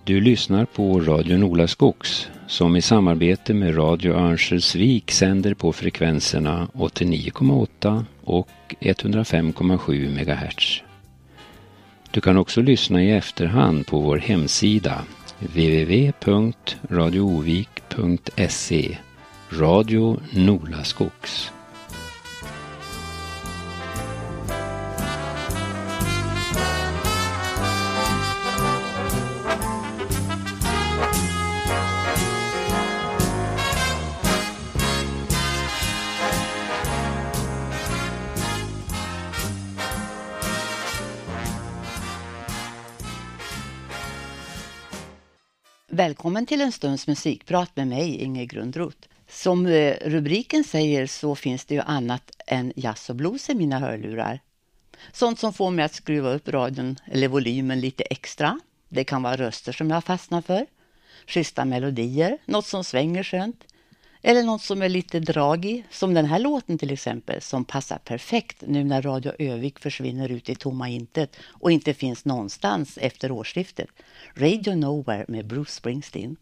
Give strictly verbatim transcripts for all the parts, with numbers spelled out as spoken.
Du lyssnar på Radio Nolaskogs som i samarbete med Radio Örnsköldsvik sänder på frekvenserna åttionio komma åtta och etthundrafem komma sju megahertz. Du kan också lyssna i efterhand på vår hemsida w w w punkt radioovik punkt se. Radio Nolaskogs. Välkommen till en stunds musikprat med mig, Inge Grundroth. Som rubriken säger så finns det ju annat än jazz och blues i mina hörlurar. Sånt som får mig att skruva upp radion eller volymen lite extra. Det kan vara röster som jag fastnar för. Schyssta melodier, något som svänger skönt. Eller något som är lite dragig, som den här låten till exempel, som passar perfekt nu när Radio Övik försvinner ut i tomma intet och inte finns någonstans efter årsskiftet. Radio Nowhere med Bruce Springsteen.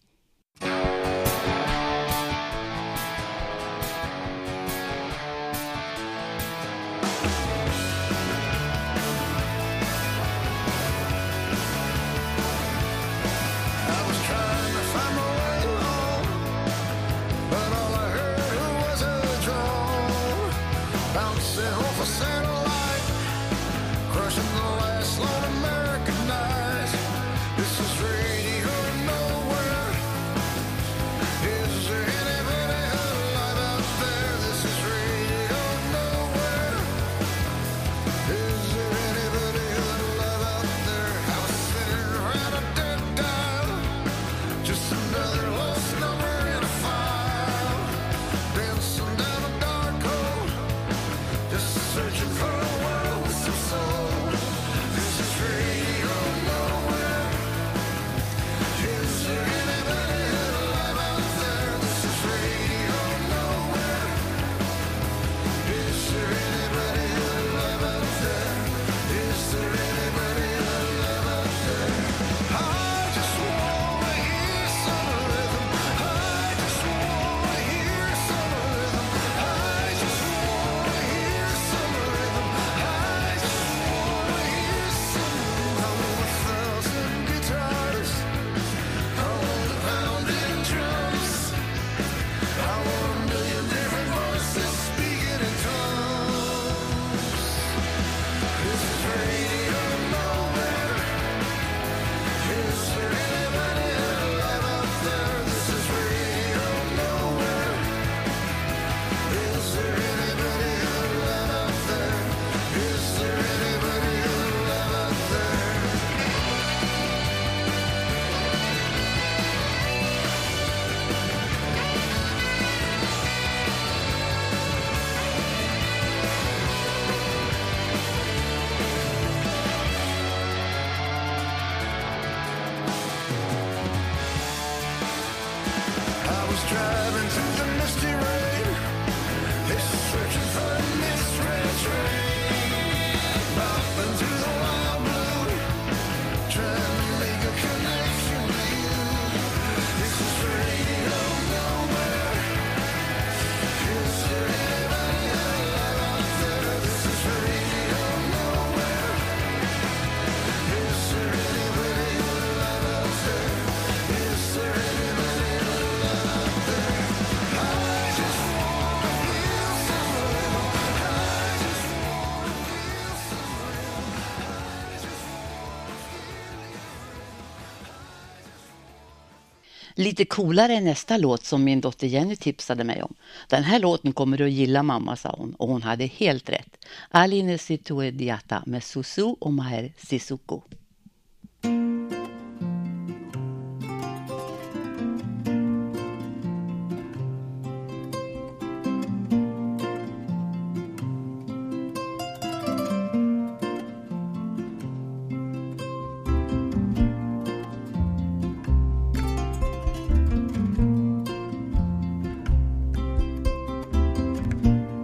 Lite coolare är nästa låt som min dotter Jenny tipsade mig om. Den här låten kommer du att gilla, mamma, sa hon. Och hon hade helt rätt. Aline Sitoe Diata med Susu och Maher Sissoko.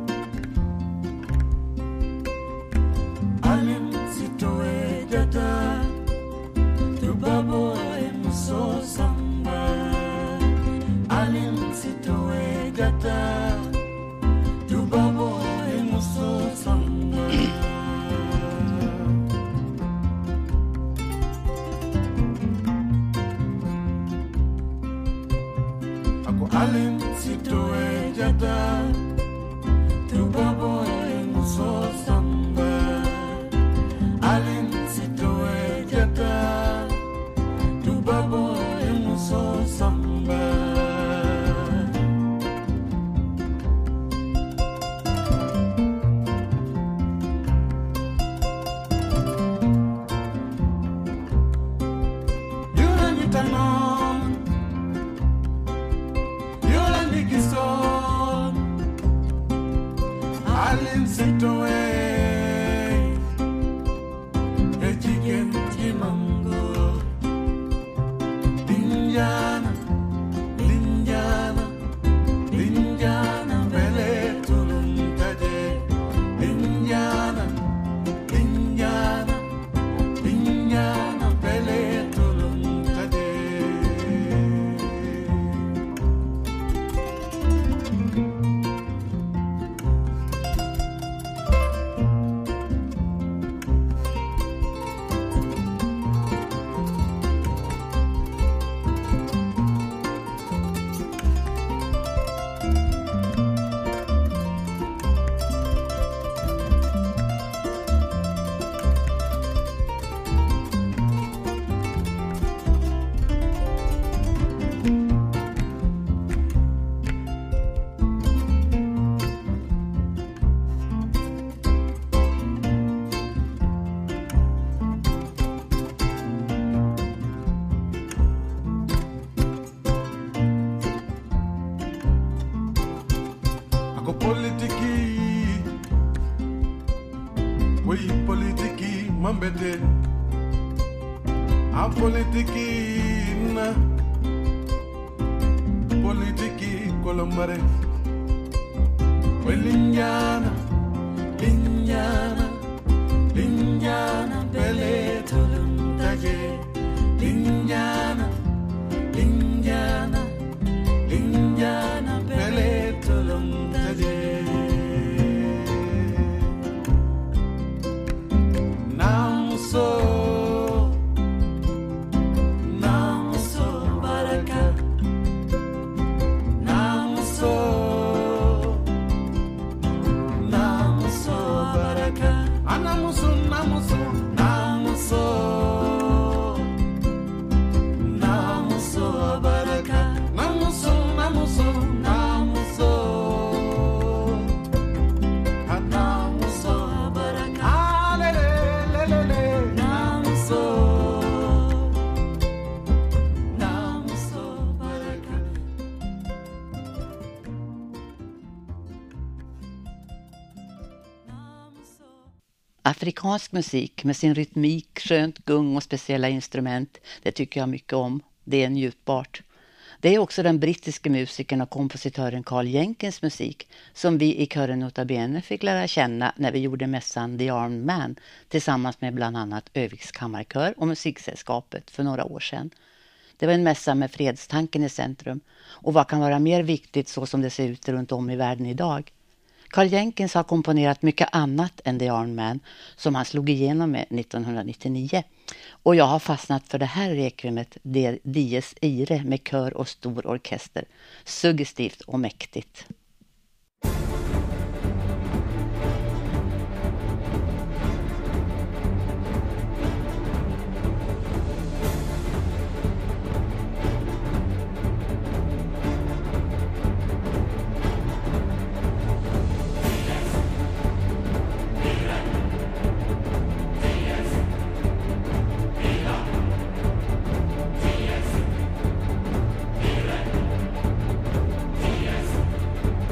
Aline Sitoe Diata Alin Sitoe, a chicken Jimango, Linjana, Linjana, Linjana, Bele Tuluntaje, Linjana, Linjana, Linjana, Bele Tuluntaje. Ako politiki, we politiki mambete, a politiki na, politiki kolombare, we linjana, linjana, linjana bele tuluntaje, linjana, linjana, linjana bele tuluntaje. Namuso, namuso baraka, namuso, namuso baraka, anamuso, namuso, namuso, namuso baraka, namuso, namuso, namuso, namuso baraka, alelelelele, namuso, namuso baraka. Afrikansk musik med sin rytmik, skönt gung och speciella instrument, det tycker jag mycket om. Det är njutbart. Det är också den brittiske musikern och kompositören Carl Jenkins musik som vi i kören Nota Bene fick lära känna när vi gjorde mässan The Armed Man tillsammans med bland annat Öviks kammarkör och musiksällskapet för några år sedan. Det var en mässa med fredstanken i centrum, och vad kan vara mer viktigt så som det ser ut runt om i världen idag? Carl Jenkins har komponerat mycket annat än The Armed Man som han slog igenom med nittonhundranittionio. Och jag har fastnat för det här requiemet, Dies Irae, med kör och stor orkester. Suggestivt och mäktigt. Dies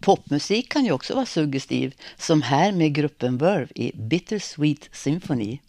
Popmusik kan ju också vara suggestiv, som här med gruppen Verve i Bittersweet Symphony.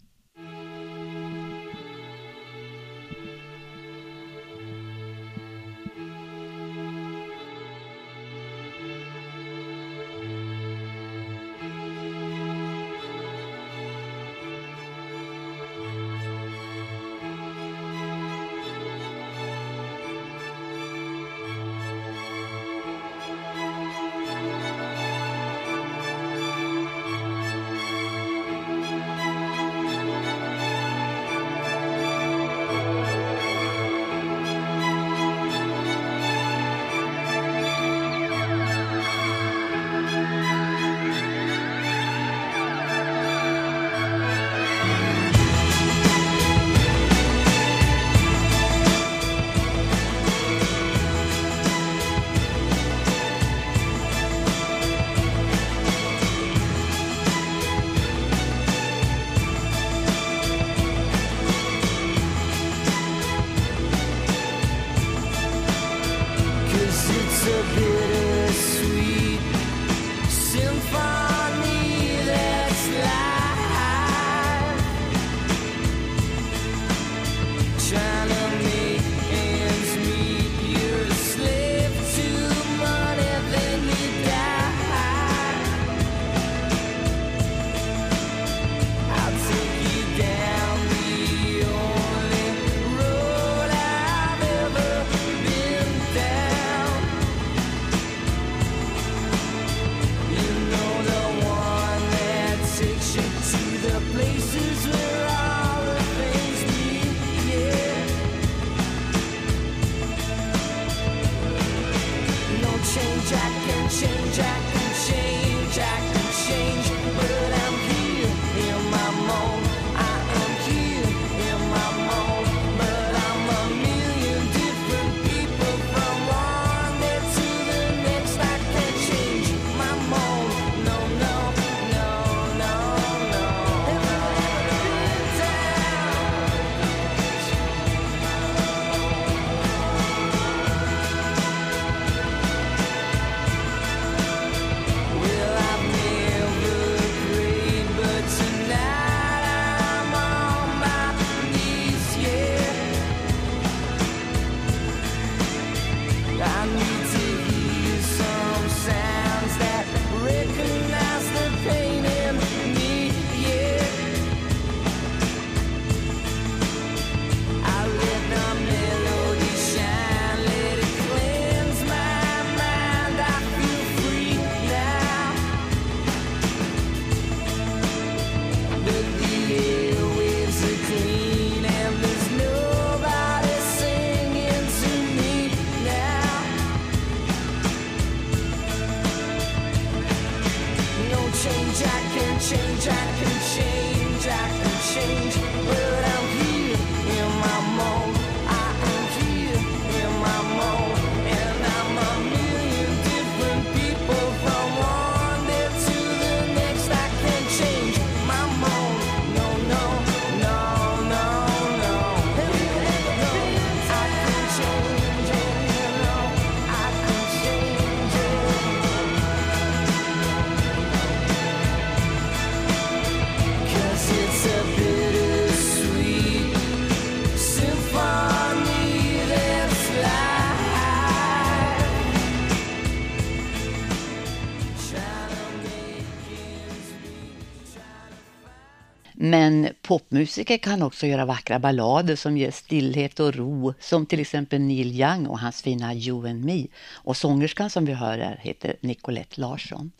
Men popmusiker kan också göra vackra ballader som ger stillhet och ro, som till exempel Neil Young och hans fina You and Me. Och sångerskan som vi hör här heter Nicolette Larsson.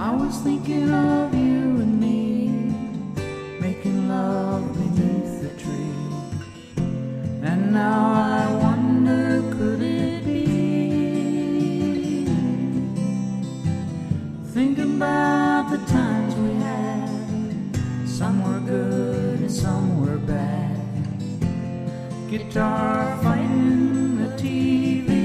I was thinking of you and me, making love beneath the tree. And now I wonder, could it be? Thinking about the times we had, some were good and some were bad. Guitar fighting the T V.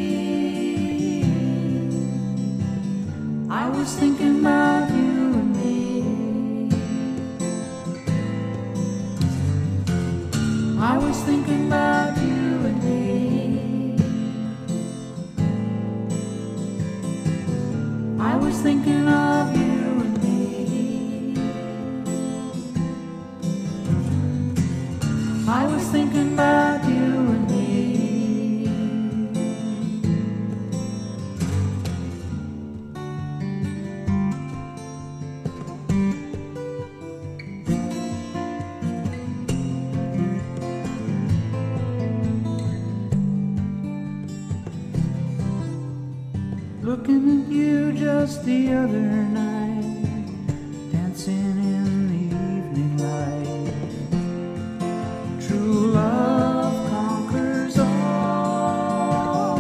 I was thinking about you and me. I was thinking about you and me. I was thinking of you and me. I was thinking about you and me. Looking at you just the other night, dancing in the evening light. True love conquers all.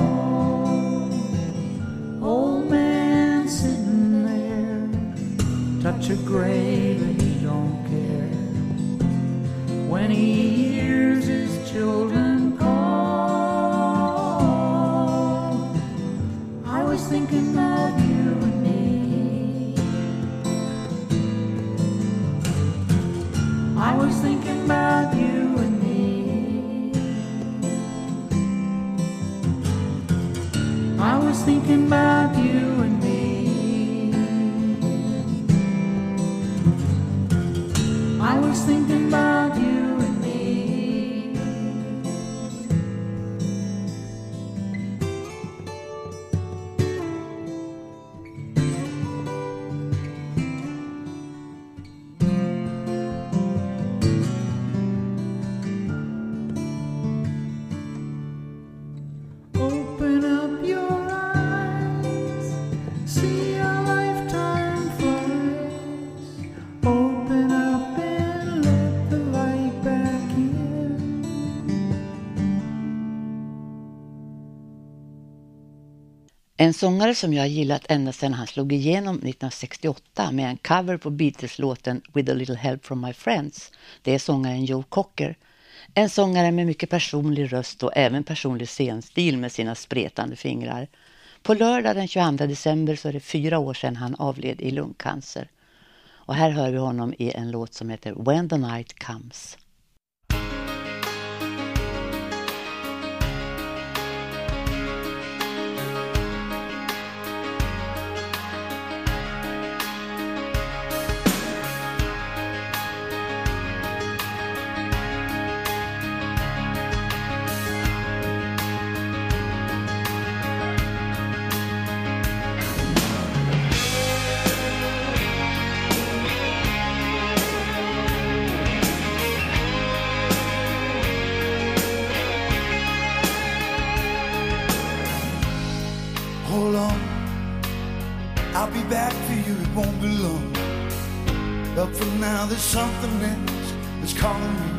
Old man sitting there, touch of gray but he don't care. When he hears his children call, I was thinking of you and me. I was thinking about you and me. I was thinking about you and me. I was thinking about you and me. Open up your eyes, see a lifetime flies. Open up and let the light back in. En sångare som jag har gillat ända sedan han slog igenom nittonhundrasextioåtta med en cover på Beatles-låten With a Little Help from My Friends, det är sångaren Joe Cocker. En sångare med mycket personlig röst och även personlig scenstil med sina spretande fingrar. På lördag den tjugoandra december så är det fyra år sedan han avled i lungcancer. Och här hör vi honom i en låt som heter When the Night Comes. Hold on, I'll be back for you, it won't be long. But for now there's something else that's calling me.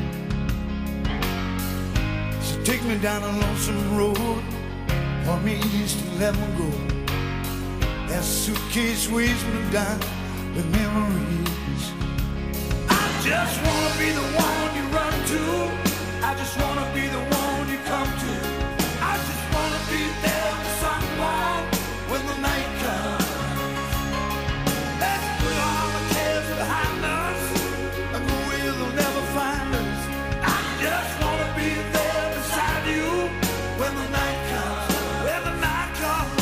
So take me down a lonesome road, point me east and let me go. That suitcase weighs me down with memories. I just wanna be the one you run to, I just wanna be the one you come to. I just wanna be there for someone when the night comes. Let's put all the cares behind us and go where they'll never find us. I just wanna be there beside you when the night comes, when the night comes.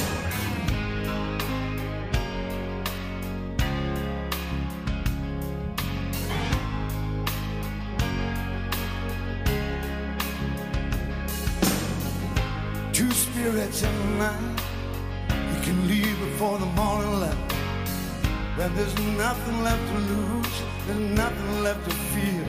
Two spirits in the night, you can leave before the morning light. When there's nothing left to lose, there's nothing left to fear.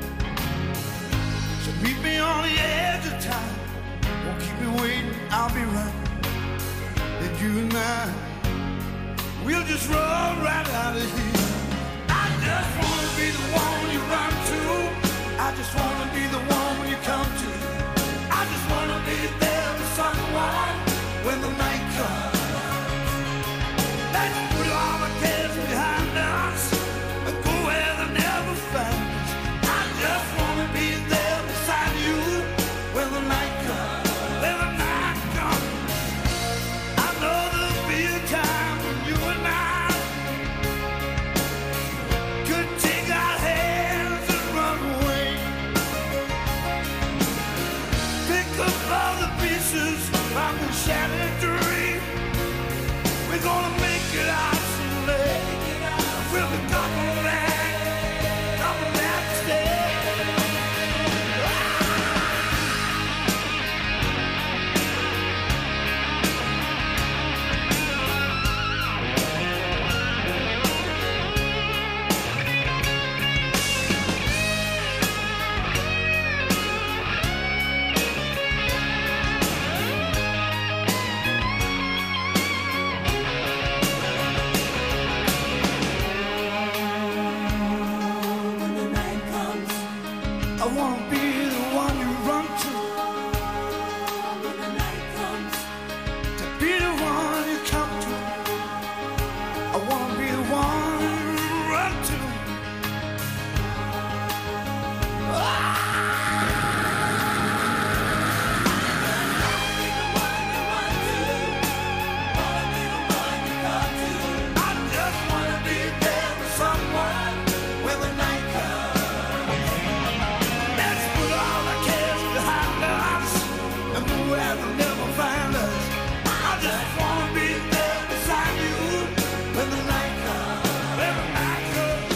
So meet me on the edge of time, don't keep me waiting, I'll be right. Then you and I, we'll just run right out of here. I just wanna be the one you run to. I just wanna be the one you come to. I just wanna be there with someone when the night comes. Let's put all the cares behind us and go where they never find us. I just wanna be there beside you when the night comes. When the night comes, I know there'll be a time when you and I could take our hands and run away. Pick up all the pieces from the shattered dream. We're gonna make it out someday. We'll be coming back, coming back to stay. I wanna be the one you run to. When the night comes, to be the one you come to. I wanna be the one you run to. I just wanna be there with someone when the night comes. Let's put all the cares behind us and go where they'll never find us. I just wanna be there beside you when the night comes. When the night comes.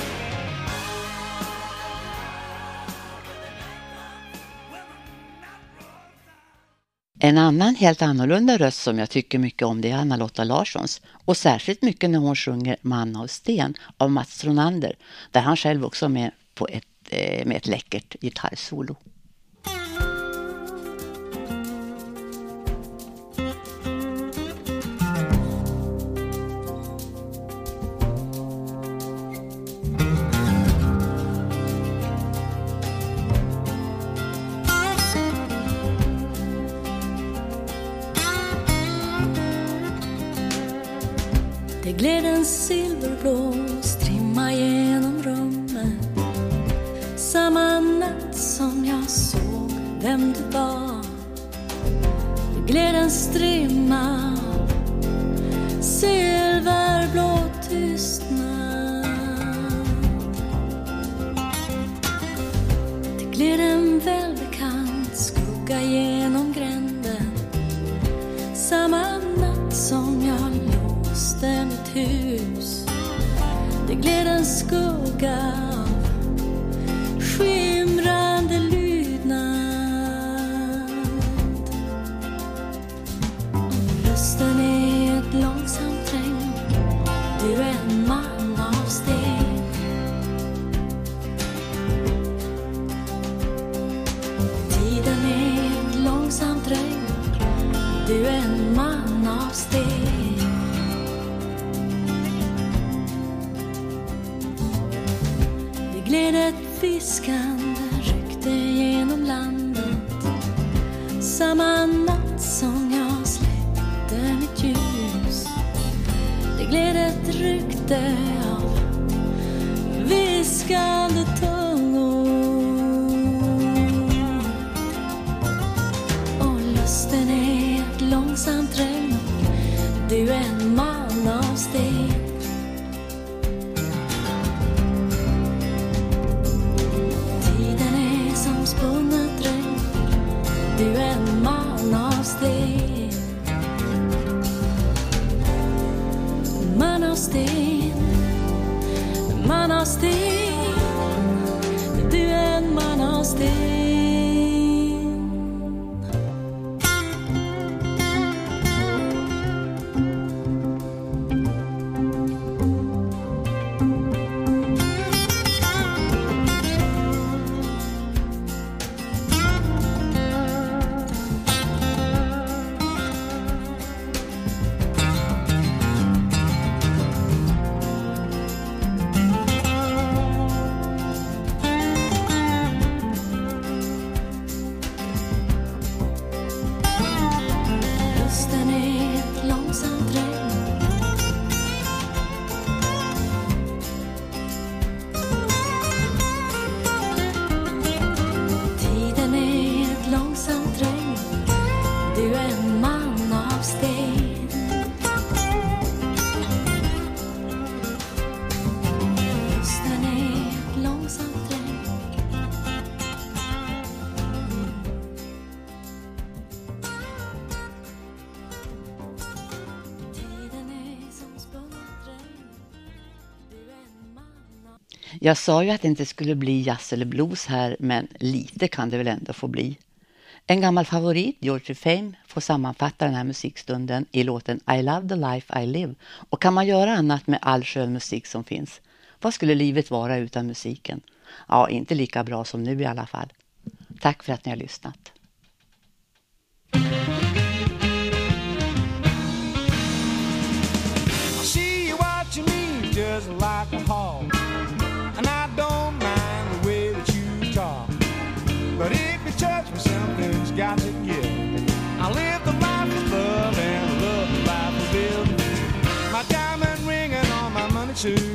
When the night rolls. En annan helt annorlunda röst som jag tycker mycket om, det är Anna-Lotta Larssons. Och särskilt mycket när hon sjunger Man av sten av Mats Tronander. Där han själv också är med, på ett, eh, med ett läckert gitarrsolo. Det gled en silverblå strimma genom rummet. Samma natt som jag såg vem du var. Det gled en strimma silverblå tystnad. Det gled en välbekant skugga genom gränden. Samma natt som jag låste mitt hus. Det gled en skugga av skimrande lydnad. Och rösten är ett långsamt träng. Du är en man av sten. Tiden är ett långsamt regn. Du är en man av sten. Det gled ett viskande rykte genom landet. Samma natt som jag släckte mitt ljus. Det gled ett rykte av viskande tungor. Och lusten är ett långsamt regn. Du är en man av sten. Tiden är som spunnet regn. Du är en man av sten. Man av sten. Man av sten. Du är en man av sten. Jag sa ju att det inte skulle bli jazz eller blues här, men lite kan det väl ändå få bli. En gammal favorit, Georgie Fame, får sammanfatta den här musikstunden i låten I Love the Life I Live. Och kan man göra annat med all skön musik som finns? Vad skulle livet vara utan musiken? Ja, inte lika bra som nu i alla fall. Tack för att ni har lyssnat. Just like a hawk, and I don't mind the way that you talk. But if you touch me, something's got to give. I live the life of love and love the life of live. My diamond ring and all my money too.